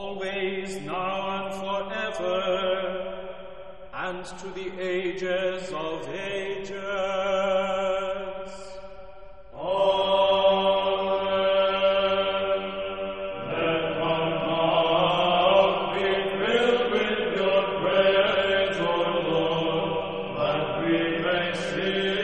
always, now and forever, and to the ages of ages. Sing.